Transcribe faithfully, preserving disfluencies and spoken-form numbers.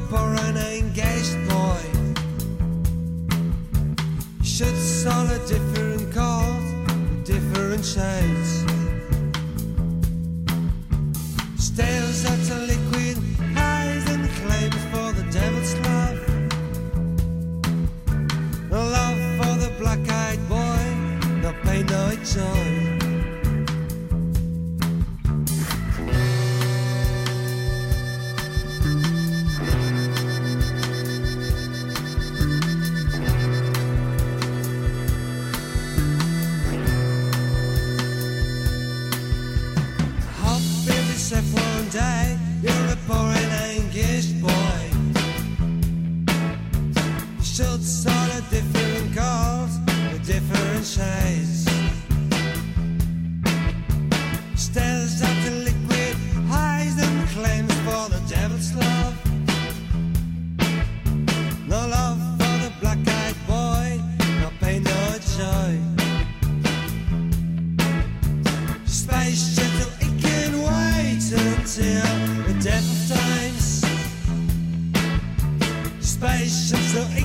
poor and engaged boy. Shoots all a different cause, different shades. Stares at the liquid eyes and claims for the devil's love. Love for the black-eyed boy, no pain, no joy. If one day you're a poor and engaged boy, you should sort of different cars with different shades. Stares at the liquid eyes and claims for the devil's love. No love for the black-eyed boy, no pain, no joy. Space shuttle, it can wait until the death of times. Space shuttle,